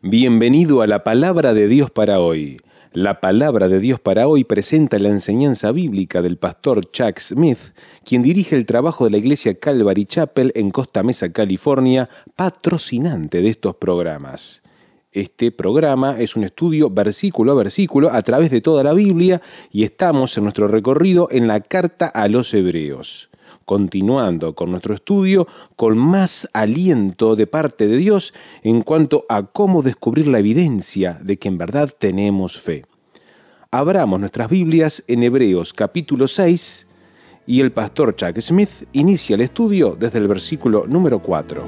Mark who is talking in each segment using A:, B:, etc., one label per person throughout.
A: Bienvenido a la Palabra de Dios para hoy. La Palabra de Dios para hoy presenta la enseñanza bíblica del pastor Chuck Smith, quien dirige el trabajo de la iglesia Calvary Chapel en Costa Mesa, California, patrocinante de estos programas. Este programa es un estudio versículo a versículo a través de toda la Biblia y estamos en nuestro recorrido en la carta a los Hebreos. Continuando con nuestro estudio, con más aliento de parte de Dios en cuanto a cómo descubrir la evidencia de que en verdad tenemos fe. Abramos nuestras Biblias en Hebreos capítulo 6 y el pastor Chuck Smith inicia el estudio desde el versículo número 4.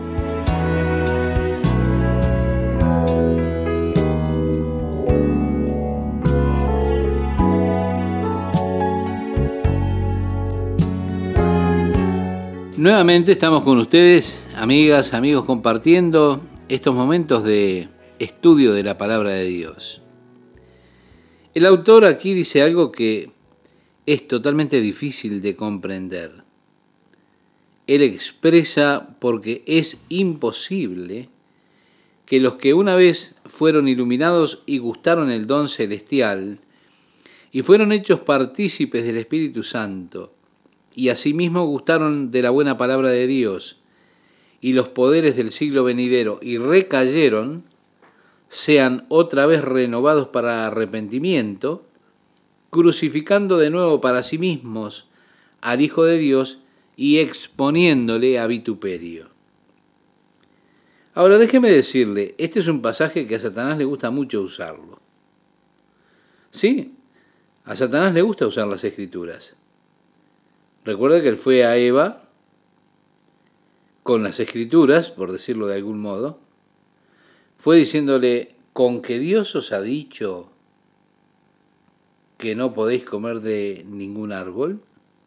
B: Nuevamente estamos con ustedes, amigas, amigos, compartiendo estos momentos de estudio de la palabra de Dios. El autor aquí dice algo que es totalmente difícil de comprender. Él expresa porque es imposible que los que una vez fueron iluminados y gustaron el don celestial y fueron hechos partícipes del Espíritu Santo, y asimismo gustaron de la buena palabra de Dios y los poderes del siglo venidero y recayeron, sean otra vez renovados para arrepentimiento, crucificando de nuevo para sí mismos al Hijo de Dios y exponiéndole a vituperio. Ahora déjeme decirle, este es un pasaje que a Satanás le gusta mucho usarlo. Sí, a Satanás le gusta usar las Escrituras. Recuerda que él fue a Eva con las Escrituras, por decirlo de algún modo, fue diciéndole, con que Dios os ha dicho que no podéis comer de ningún árbol.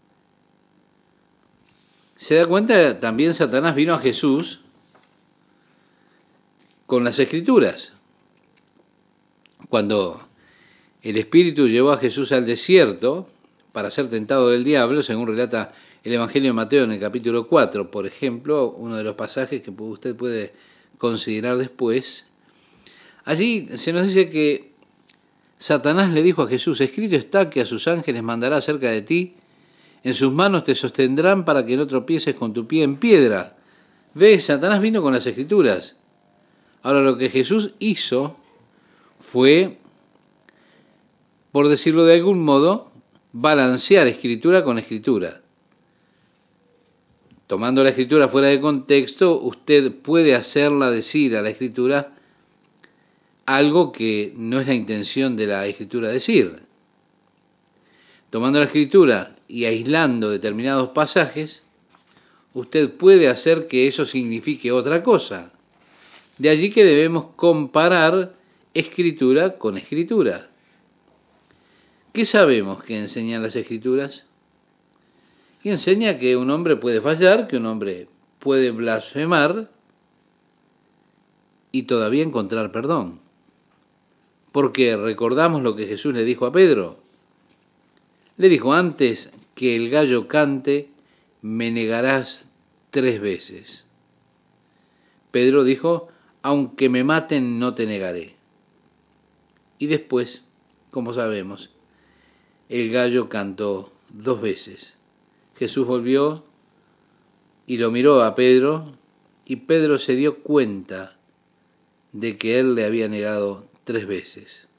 B: Se da cuenta, también Satanás vino a Jesús con las Escrituras. Cuando el Espíritu llevó a Jesús al desierto para ser tentado del diablo, según relata el Evangelio de Mateo en el capítulo 4, por ejemplo, uno de los pasajes que usted puede considerar después. Allí se nos dice que Satanás le dijo a Jesús, escrito está que a sus ángeles mandará acerca de ti, en sus manos te sostendrán para que no tropieces con tu pie en piedra. ¿Ves? Satanás vino con las Escrituras. Ahora lo que Jesús hizo fue, por decirlo de algún modo, balancear Escritura con Escritura. Tomando la Escritura fuera de contexto, usted puede hacerla decir a la Escritura algo que no es la intención de la Escritura decir. Tomando la Escritura y aislando determinados pasajes, usted puede hacer que eso signifique otra cosa. De allí que debemos comparar Escritura con Escritura. ¿Qué sabemos que enseñan las Escrituras? Que enseña que un hombre puede fallar, que un hombre puede blasfemar y todavía encontrar perdón. Porque recordamos lo que Jesús le dijo a Pedro. Le dijo, antes que el gallo cante, me negarás 3 veces. Pedro dijo, aunque me maten, no te negaré. Y después, como sabemos, el gallo cantó 2 veces. Jesús volvió y lo miró a Pedro, y Pedro se dio cuenta de que él le había negado 3 veces.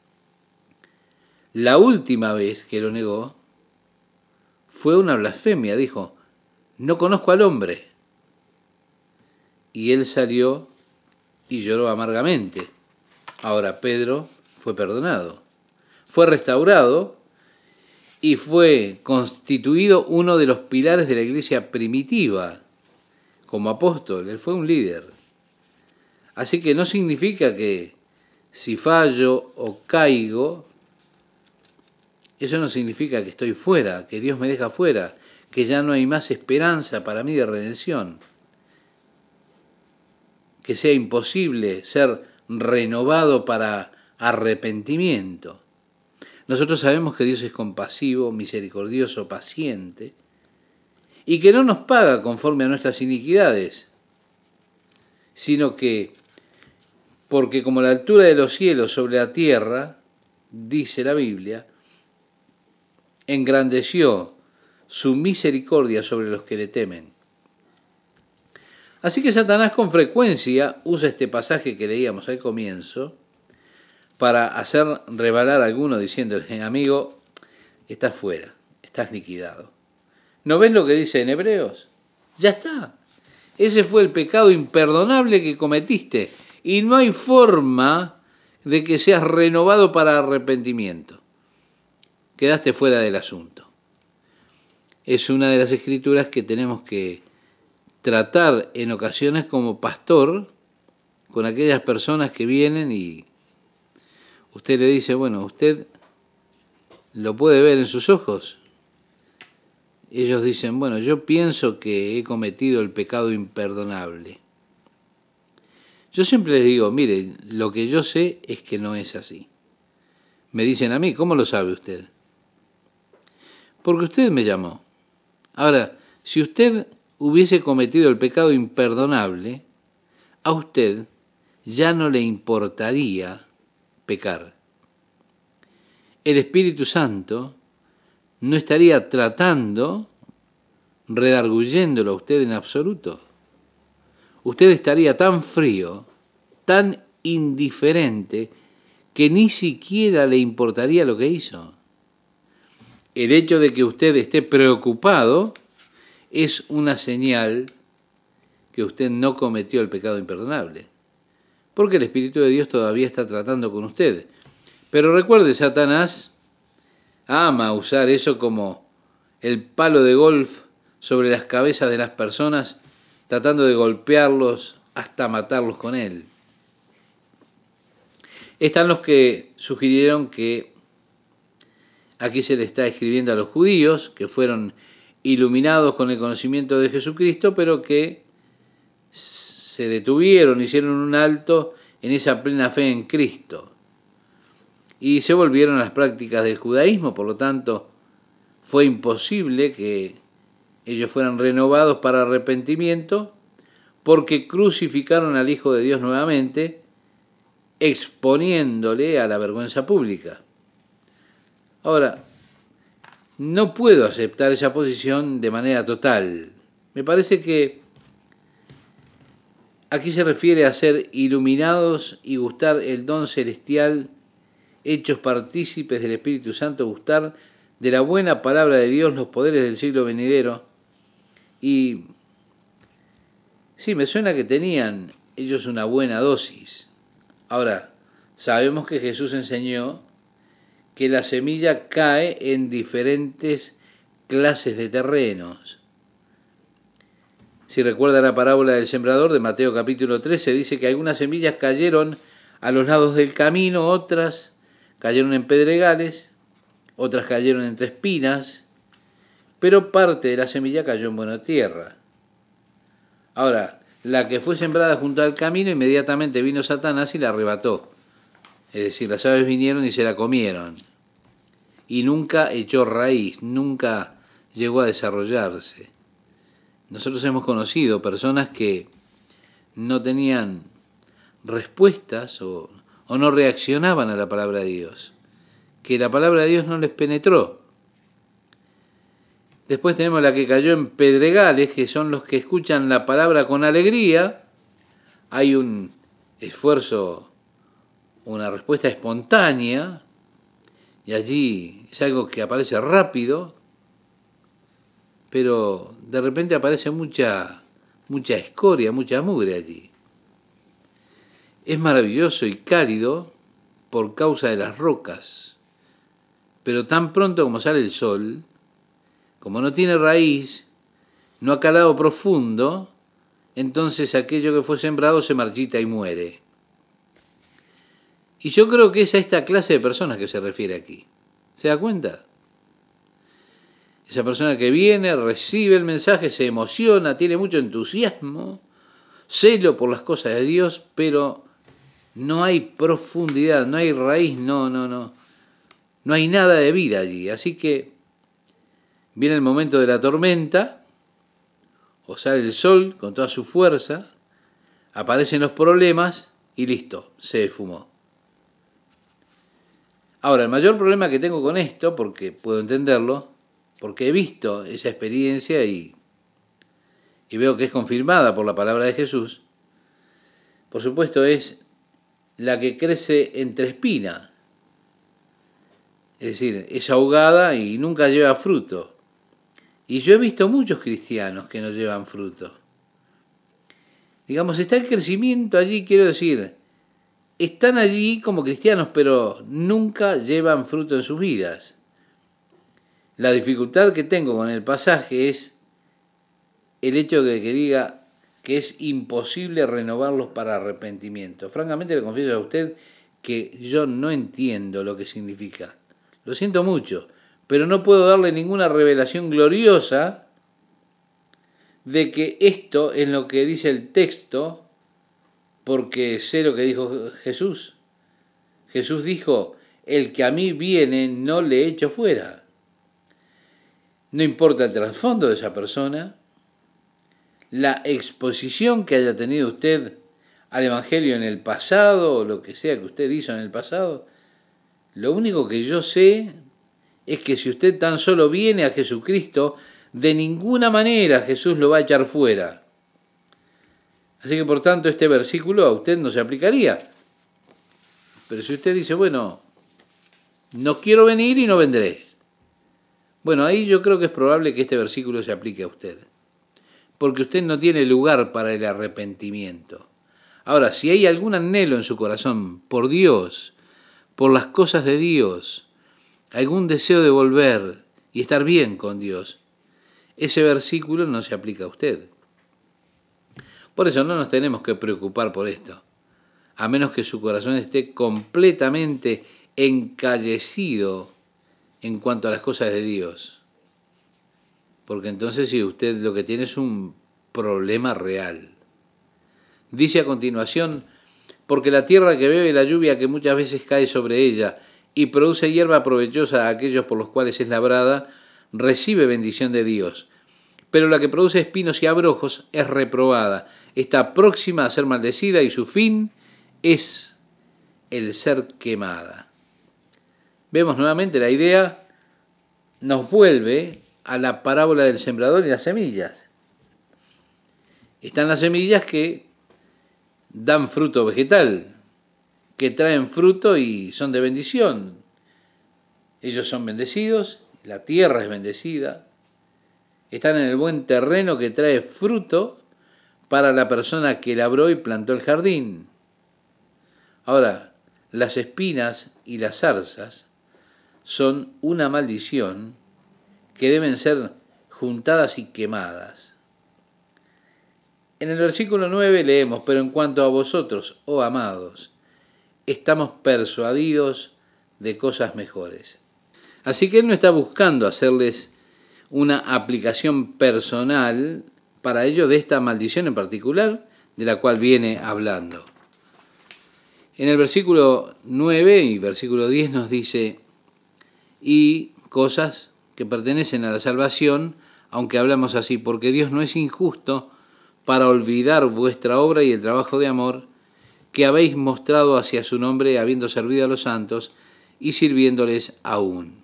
B: La última vez que lo negó fue una blasfemia, dijo, no conozco al hombre. Y él salió y lloró amargamente. Ahora Pedro fue perdonado, fue restaurado y fue constituido uno de los pilares de la iglesia primitiva como apóstol. Él fue un líder. Así que no significa que si fallo o caigo, eso no significa que estoy fuera, que Dios me deja fuera, que ya no hay más esperanza para mí de redención, que sea imposible ser renovado para arrepentimiento. Nosotros sabemos que Dios es compasivo, misericordioso, paciente, y que no nos paga conforme a nuestras iniquidades, sino que porque como la altura de los cielos sobre la tierra, dice la Biblia, engrandeció su misericordia sobre los que le temen. Así que Satanás con frecuencia usa este pasaje que leíamos al comienzo para hacer rebalar a alguno diciéndole, amigo, estás fuera, estás liquidado. ¿No ves lo que dice en Hebreos? Ya está. Ese fue el pecado imperdonable que cometiste y no hay forma de que seas renovado para arrepentimiento. Quedaste fuera del asunto. Es una de las escrituras que tenemos que tratar en ocasiones como pastor con aquellas personas que vienen y usted le dice, bueno, usted lo puede ver en sus ojos. Ellos dicen, bueno, yo pienso que he cometido el pecado imperdonable. Yo siempre les digo, mire, lo que yo sé es que no es así. Me dicen a mí, ¿cómo lo sabe usted? Porque usted me llamó. Ahora, si usted hubiese cometido el pecado imperdonable, a usted ya no le importaría pecar. El Espíritu Santo no estaría tratando, redarguyéndolo a usted en absoluto. Usted estaría tan frío, tan indiferente, que ni siquiera le importaría lo que hizo. El hecho de que usted esté preocupado es una señal que usted no cometió el pecado imperdonable, porque el Espíritu de Dios todavía está tratando con usted. Pero recuerde, Satanás ama usar eso como el palo de golf sobre las cabezas de las personas, tratando de golpearlos hasta matarlos con él. Están los que sugirieron que aquí se le está escribiendo a los judíos, que fueron iluminados con el conocimiento de Jesucristo, pero que se detuvieron, hicieron un alto en esa plena fe en Cristo y se volvieron a las prácticas del judaísmo. Por lo tanto, fue imposible que ellos fueran renovados para arrepentimiento, porque crucificaron al Hijo de Dios nuevamente, exponiéndole a la vergüenza pública. Ahora, no puedo aceptar esa posición de manera total. Me parece que aquí se refiere a ser iluminados y gustar el don celestial, hechos partícipes del Espíritu Santo, gustar de la buena palabra de Dios, los poderes del siglo venidero. Y sí, me suena que tenían ellos una buena dosis. Ahora, sabemos que Jesús enseñó que la semilla cae en diferentes clases de terrenos. Si recuerda la parábola del sembrador de Mateo capítulo 13, dice que algunas semillas cayeron a los lados del camino, otras cayeron en pedregales, otras cayeron entre espinas, pero parte de la semilla cayó en buena tierra. Ahora, la que fue sembrada junto al camino, inmediatamente vino Satanás y la arrebató. Es decir, las aves vinieron y se la comieron. Y nunca echó raíz, nunca llegó a desarrollarse. Nosotros hemos conocido personas que no tenían respuestas o no reaccionaban a la palabra de Dios, que la palabra de Dios no les penetró. Después tenemos la que cayó en pedregales, que son los que escuchan la palabra con alegría. Hay un esfuerzo, una respuesta espontánea, y allí es algo que aparece rápido, pero de repente aparece mucha escoria, mucha mugre allí. Es maravilloso y cálido por causa de las rocas, pero tan pronto como sale el sol, como no tiene raíz, no ha calado profundo, entonces aquello que fue sembrado se marchita y muere. Y yo creo que es a esta clase de personas que se refiere aquí. ¿Se da cuenta? Esa persona que viene, recibe el mensaje, se emociona, tiene mucho entusiasmo, celo por las cosas de Dios, pero no hay profundidad, no hay raíz, no hay nada de vida allí. Así que viene el momento de la tormenta, o sale el sol con toda su fuerza, aparecen los problemas, y listo, se esfumó. Ahora, el mayor problema que tengo con esto, porque puedo entenderlo, porque he visto esa experiencia y veo que es confirmada por la palabra de Jesús, por supuesto es la que crece entre espinas, es decir, es ahogada y nunca lleva fruto. Y yo he visto muchos cristianos que no llevan fruto. Digamos, está el crecimiento allí, quiero decir, están allí como cristianos, pero nunca llevan fruto en sus vidas. La dificultad que tengo con el pasaje es el hecho de que diga que es imposible renovarlos para arrepentimiento. Francamente le confieso a usted que yo no entiendo lo que significa. Lo siento mucho, pero no puedo darle ninguna revelación gloriosa de que esto es lo que dice el texto, porque sé lo que dijo Jesús. Jesús dijo, el que a mí viene no le echo fuera. No importa el trasfondo de esa persona, la exposición que haya tenido usted al Evangelio en el pasado, o lo que sea que usted hizo en el pasado, lo único que yo sé es que si usted tan solo viene a Jesucristo, de ninguna manera Jesús lo va a echar fuera. Así que por tanto este versículo a usted no se aplicaría. Pero si usted dice, bueno, no quiero venir y no vendré. Bueno, ahí yo creo que es probable que este versículo se aplique a usted. Porque usted no tiene lugar para el arrepentimiento. Ahora, si hay algún anhelo en su corazón por Dios, por las cosas de Dios, algún deseo de volver y estar bien con Dios, ese versículo no se aplica a usted. Por eso no nos tenemos que preocupar por esto, a menos que su corazón esté completamente encallecido en cuanto a las cosas de Dios. Porque entonces si usted lo que tiene es un problema real. Dice a continuación, porque la tierra que bebe la lluvia que muchas veces cae sobre ella y produce hierba provechosa a aquellos por los cuales es labrada, recibe bendición de Dios. Pero la que produce espinos y abrojos es reprobada, está próxima a ser maldecida y su fin es el ser quemada. Vemos nuevamente la idea, nos vuelve a la parábola del sembrador y las semillas. Están las semillas que dan fruto vegetal, que traen fruto y son de bendición. Ellos son bendecidos, la tierra es bendecida, están en el buen terreno que trae fruto para la persona que labró y plantó el jardín. Ahora, las espinas y las zarzas son una maldición que deben ser juntadas y quemadas. En el versículo 9 leemos, pero en cuanto a vosotros, oh amados, estamos persuadidos de cosas mejores. Así que Él no está buscando hacerles una aplicación personal para ellos de esta maldición en particular, de la cual viene hablando. En el versículo 9 y versículo 10 nos dice, y cosas que pertenecen a la salvación, aunque hablamos así, porque Dios no es injusto para olvidar vuestra obra y el trabajo de amor que habéis mostrado hacia su nombre, habiendo servido a los santos y sirviéndoles aún.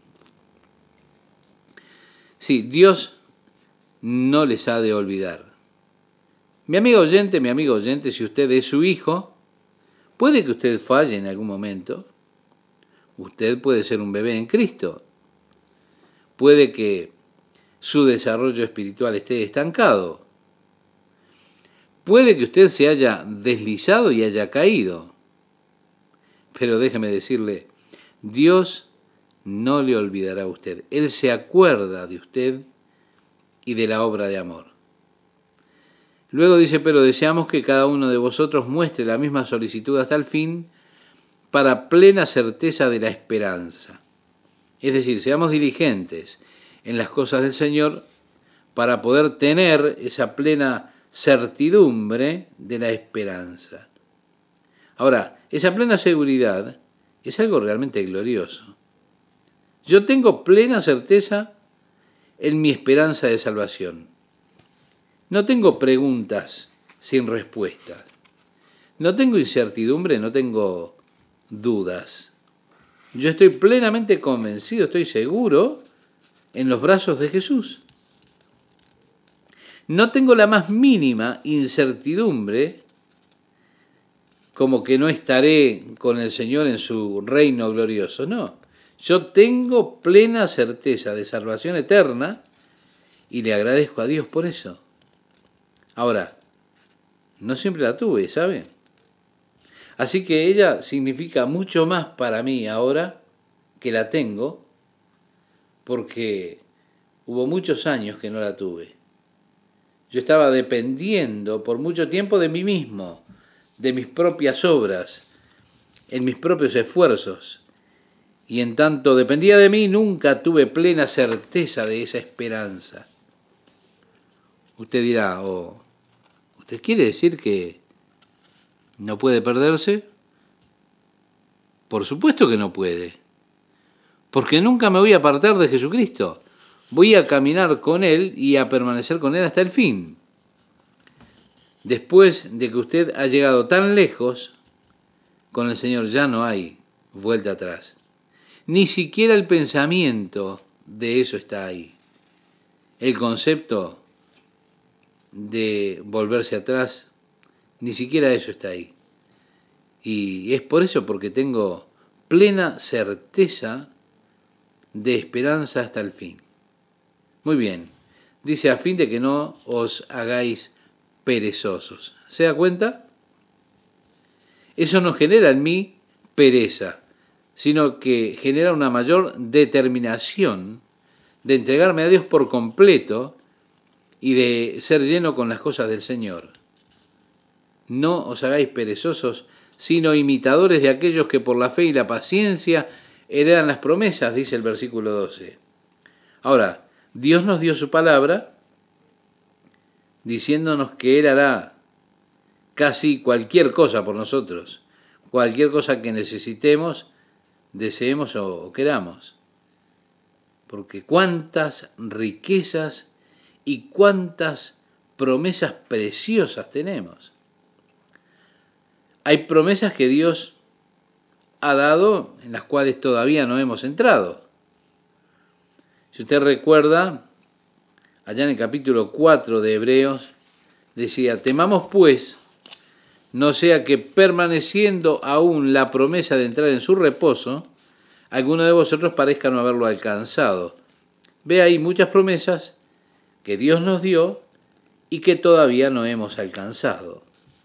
B: Sí, Dios no les ha de olvidar. Mi amigo oyente, si usted es su hijo, puede que usted falle en algún momento. Usted puede ser un bebé en Cristo. Puede que su desarrollo espiritual esté estancado. Puede que usted se haya deslizado y haya caído. Pero déjeme decirle, Dios no le olvidará a usted. Él se acuerda de usted y de la obra de amor. Luego dice, pero deseamos que cada uno de vosotros muestre la misma solicitud hasta el fin para plena certeza de la esperanza. Es decir, seamos diligentes en las cosas del Señor para poder tener esa plena certidumbre de la esperanza. Ahora, esa plena seguridad es algo realmente glorioso. Yo tengo plena certeza en mi esperanza de salvación. No tengo preguntas sin respuestas. No tengo incertidumbre, no tengo dudas. Yo estoy plenamente convencido, estoy seguro en los brazos de Jesús. No tengo la más mínima incertidumbre como que no estaré con el Señor en su reino glorioso. No, yo tengo plena certeza de salvación eterna y le agradezco a Dios por eso. Ahora, no siempre la tuve, ¿sabe? Así que ella significa mucho más para mí ahora que la tengo, porque hubo muchos años que no la tuve. Yo estaba dependiendo por mucho tiempo de mí mismo, de mis propias obras, en mis propios esfuerzos. Y en tanto dependía de mí, nunca tuve plena certeza de esa esperanza. Usted dirá, ¿usted quiere decir que no puede perderse? Por supuesto que no puede, porque nunca me voy a apartar de Jesucristo. Voy a caminar con Él y a permanecer con Él hasta el fin. Después de que usted ha llegado tan lejos, con el Señor ya no hay vuelta atrás. Ni siquiera el pensamiento de eso está ahí. El concepto de volverse atrás, ni siquiera eso está ahí. Y es por eso, porque tengo plena certeza de esperanza hasta el fin. Muy bien, dice a fin de que no os hagáis perezosos. ¿Se da cuenta? Eso no genera en mí pereza, sino que genera una mayor determinación de entregarme a Dios por completo y de ser lleno con las cosas del Señor. No os hagáis perezosos, sino imitadores de aquellos que por la fe y la paciencia heredan las promesas, dice el versículo 12. Ahora, Dios nos dio su palabra diciéndonos que Él hará casi cualquier cosa por nosotros, cualquier cosa que necesitemos, deseemos o queramos. Porque cuántas riquezas y cuántas promesas preciosas tenemos. Hay promesas que Dios ha dado en las cuales todavía no hemos entrado. Si usted recuerda, allá en el capítulo 4 de Hebreos, decía, temamos pues, no sea que permaneciendo aún la promesa de entrar en su reposo, alguno de vosotros parezca no haberlo alcanzado. Ve ahí muchas promesas que Dios nos dio y que todavía no hemos alcanzado.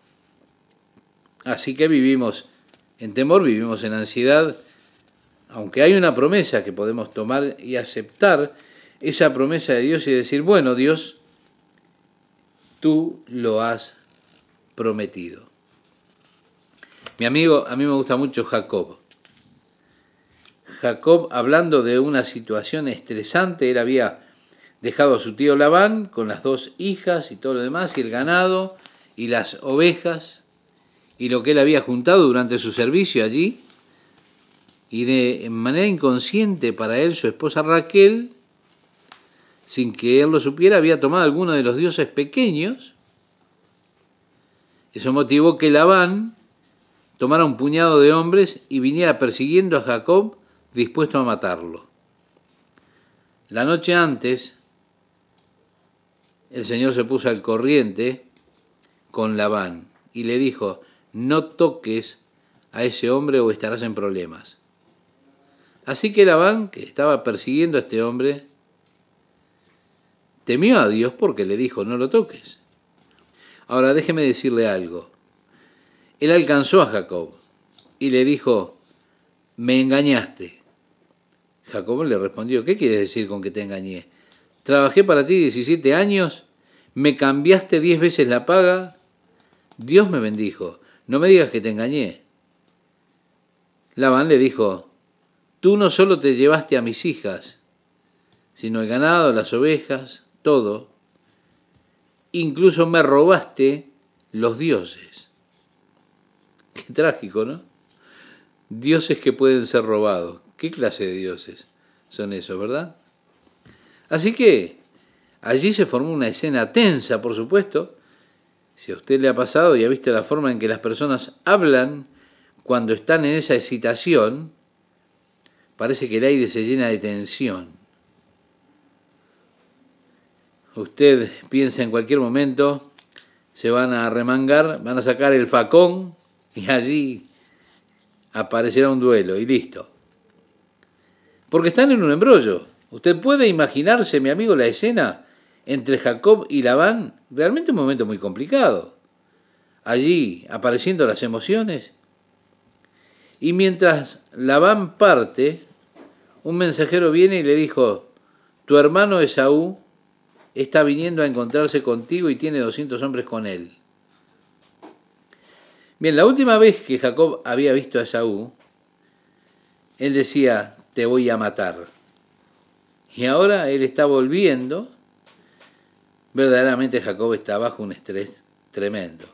B: Así que vivimos en temor, vivimos en ansiedad, aunque hay una promesa que podemos tomar y aceptar esa promesa de Dios y decir, bueno, Dios, tú lo has prometido. Mi amigo, a mí me gusta mucho Jacob. Jacob, hablando de una situación estresante, él había dejado a su tío Labán con las 2 hijas y todo lo demás, y el ganado y las ovejas, y lo que él había juntado durante su servicio allí, y de manera inconsciente para él, su esposa Raquel, sin que él lo supiera, había tomado alguno de los dioses pequeños. Eso motivó que Labán tomara un puñado de hombres y viniera persiguiendo a Jacob, dispuesto a matarlo. La noche antes, el Señor se puso al corriente con Labán y le dijo, no toques a ese hombre o estarás en problemas. Así que Labán, que estaba persiguiendo a este hombre, temió a Dios porque le dijo, no lo toques. Ahora déjeme decirle algo. Él alcanzó a Jacob y le dijo, me engañaste. Jacob le respondió, ¿qué quieres decir con que te engañé? Trabajé para ti 17 años, me cambiaste 10 veces la paga, Dios me bendijo, no me digas que te engañé. Labán le dijo, tú no solo te llevaste a mis hijas, sino el ganado, las ovejas, todo, incluso me robaste los dioses. Qué trágico, ¿no? Dioses que pueden ser robados. ¿Qué clase de dioses son esos, verdad? Así que allí se formó una escena tensa, por supuesto, Si a usted le ha pasado y ha visto la forma en que las personas hablan cuando están en esa excitación, parece que el aire se llena de tensión. Usted piensa en cualquier momento, se van a arremangar, van a sacar el facón y allí aparecerá un duelo y listo. Porque están en un embrollo. Usted puede imaginarse, mi amigo, la escena entre Jacob y Labán, realmente un momento muy complicado. Allí apareciendo las emociones. Y mientras Labán parte, un mensajero viene y le dijo, tu hermano Esaú está viniendo a encontrarse contigo y tiene 200 hombres con él. Bien, la última vez que Jacob había visto a Esaú, él decía, te voy a matar. Y ahora él está volviendo. Verdaderamente Jacob está bajo un estrés tremendo.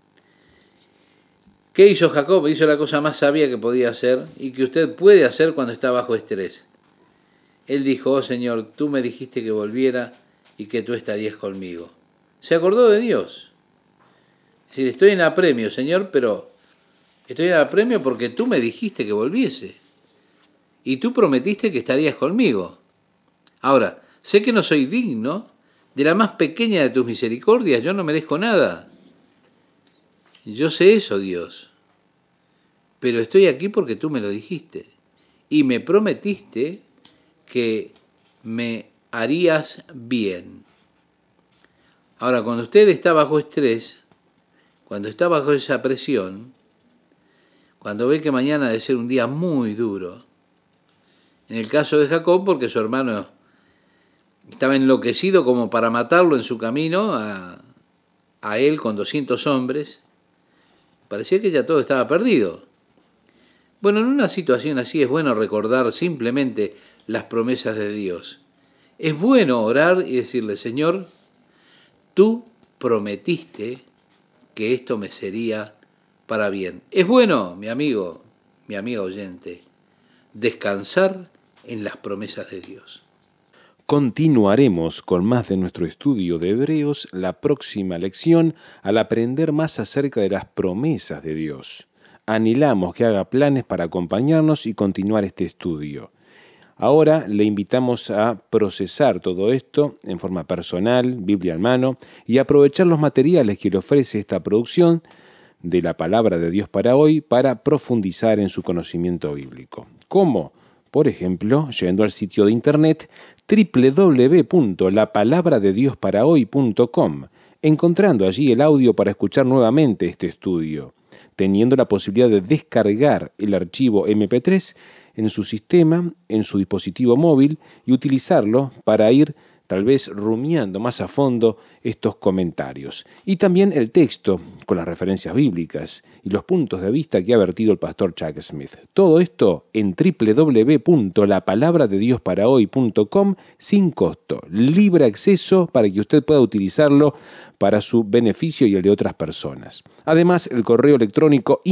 B: ¿Qué hizo Jacob? Hizo la cosa más sabia que podía hacer y que usted puede hacer cuando está bajo estrés. Él dijo, oh Señor, tú me dijiste que volviera y que tú estarías conmigo. Se acordó de Dios. Es decir, estoy en apremio, Señor, pero estoy en apremio porque tú me dijiste que volviese. Y tú prometiste que estarías conmigo. Ahora, sé que no soy digno de la más pequeña de tus misericordias, yo no merezco nada. Yo sé eso, Dios. Pero estoy aquí porque tú me lo dijiste. Y me prometiste que me harías bien. Ahora, cuando usted está bajo estrés, cuando está bajo esa presión, cuando ve que mañana ha de ser un día muy duro, en el caso de Jacob, porque su hermano estaba enloquecido como para matarlo en su camino a él con 200 hombres, parecía que ya todo estaba perdido. Bueno, en una situación así es bueno recordar simplemente las promesas de Dios. Es bueno orar y decirle, Señor, tú prometiste que esto me sería para bien. Es bueno, mi amigo, mi amiga oyente, descansar en las promesas de Dios.
A: Continuaremos con más de nuestro estudio de Hebreos la próxima lección al aprender más acerca de las promesas de Dios. Anhelamos que haga planes para acompañarnos y continuar este estudio. Ahora le invitamos a procesar todo esto en forma personal, Biblia en mano, y aprovechar los materiales que le ofrece esta producción de la Palabra de Dios para hoy para profundizar en su conocimiento bíblico. ¿Cómo? Por ejemplo, yendo al sitio de internet www.lapalabradediosparahoy.com, encontrando allí el audio para escuchar nuevamente este estudio, teniendo la posibilidad de descargar el archivo MP3 en su sistema, en su dispositivo móvil y utilizarlo para ir tal vez rumiando más a fondo estos comentarios. Y también el texto con las referencias bíblicas y los puntos de vista que ha vertido el pastor Chuck Smith. Todo esto en www.lapalabradediosparahoy.com sin costo, libre acceso para que usted pueda utilizarlo para su beneficio y el de otras personas. Además, el correo electrónico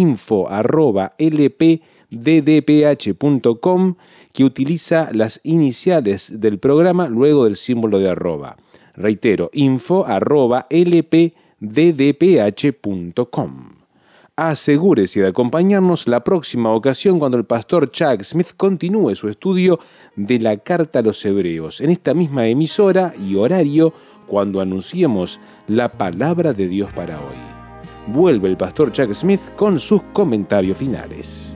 A: info@lpddph.com que utiliza las iniciales del programa luego del símbolo de arroba. Reitero, info@lpddph.com. Asegúrese de acompañarnos la próxima ocasión cuando el pastor Chuck Smith continúe su estudio de la Carta a los Hebreos, en esta misma emisora y horario cuando anunciemos la Palabra de Dios para hoy. Vuelve el pastor Chuck Smith con sus comentarios finales.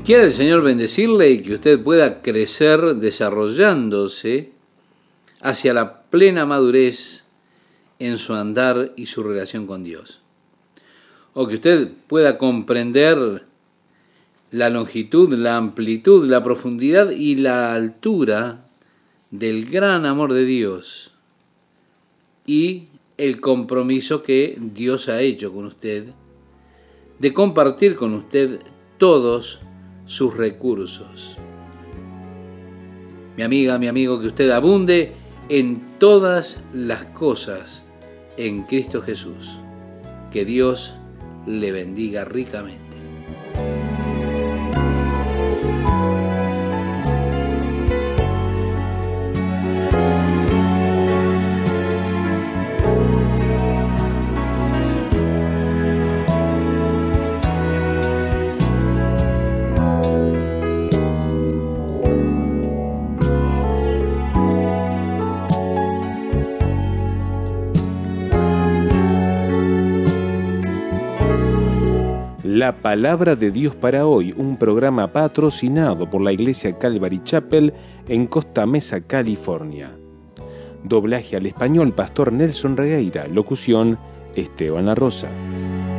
B: Quiere el Señor bendecirle y que usted pueda crecer desarrollándose hacia la plena madurez en su andar y su relación con Dios. O que usted pueda comprender la longitud, la amplitud, la profundidad y la altura del gran amor de Dios y el compromiso que Dios ha hecho con usted de compartir con usted todos sus recursos. Mi amiga, mi amigo, que usted abunde en todas las cosas en Cristo Jesús. Que Dios le bendiga ricamente.
A: La Palabra de Dios para hoy, un programa patrocinado por la Iglesia Calvary Chapel en Costa Mesa, California. Doblaje al español, Pastor Nelson Regueira. Locución, Esteban La Rosa.